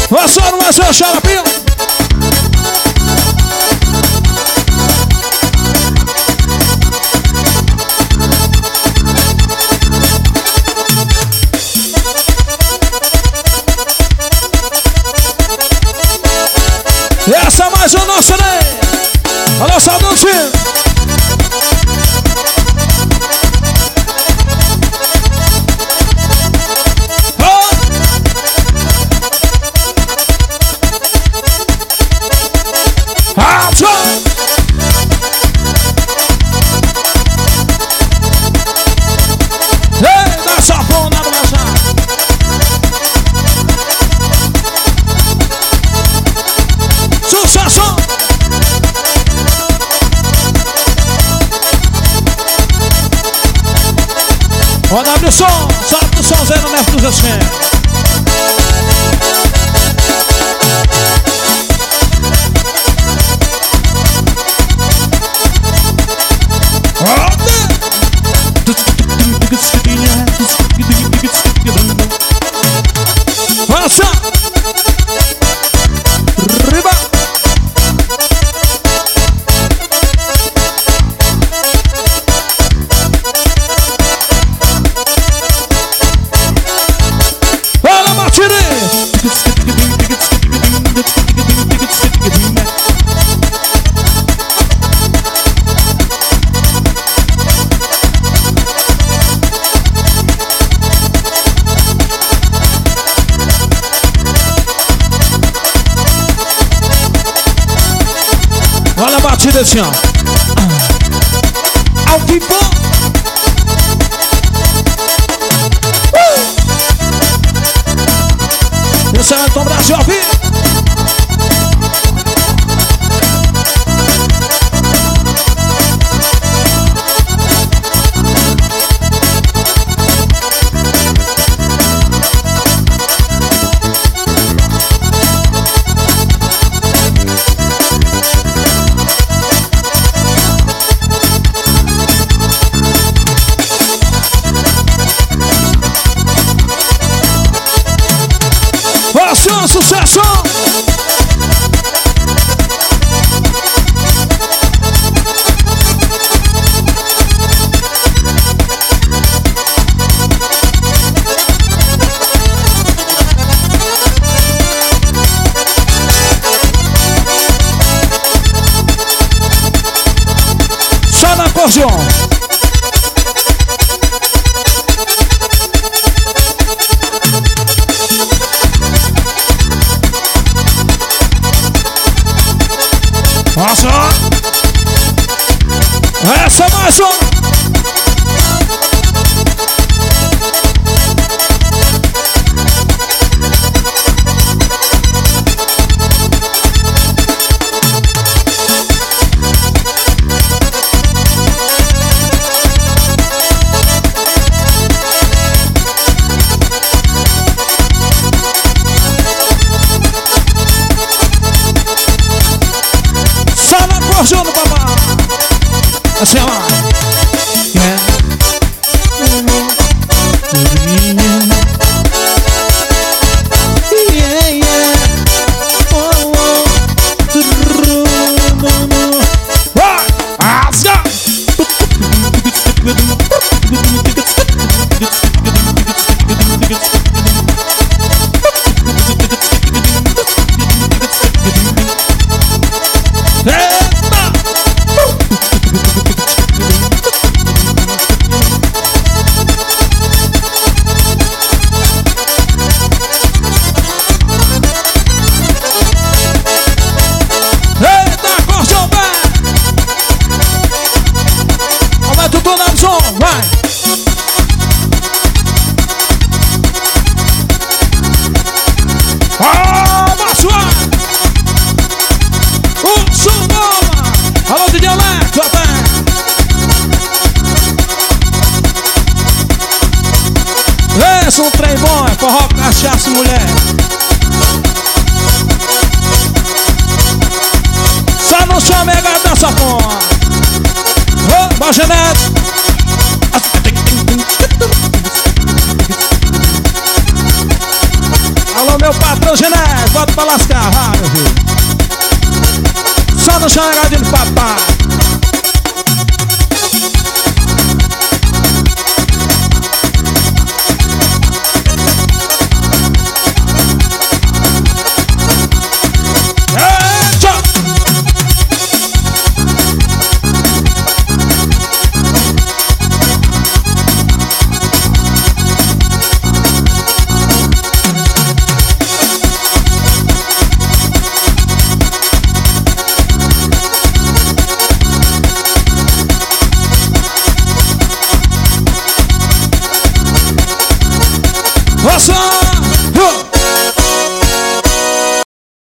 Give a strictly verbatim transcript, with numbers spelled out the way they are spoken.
Você não vai ser o xarapinho. Essa é mais o nosso, né? Olha só, Dantinho. Roda, abre o som, solta o somzinho no Neto dos Oceanos. Passa! Riba! Fala, Martini! Olha a batida assim, ó. Ao vivo. Uh! Esse é o Tom Brasil ao vivo. Sucesso, sucesso! Só na acordeon. Nossa! Essa é mais uma! Juro, papai. Assim, ó. Yeah. Yeah, yeah. Oh, oh. Vai. Asga. Vai! Ah, Machua! O Sumoma! Alô, de dialeto, até! Esse é um trem bom, é forró, cachaça, mulher! Só não chama a gata dessa porra! Ô, Bajanete! Alô, meu patrão! Alô, Genés, bota pra lascar, vai, meu filho. Só no chão, de papai.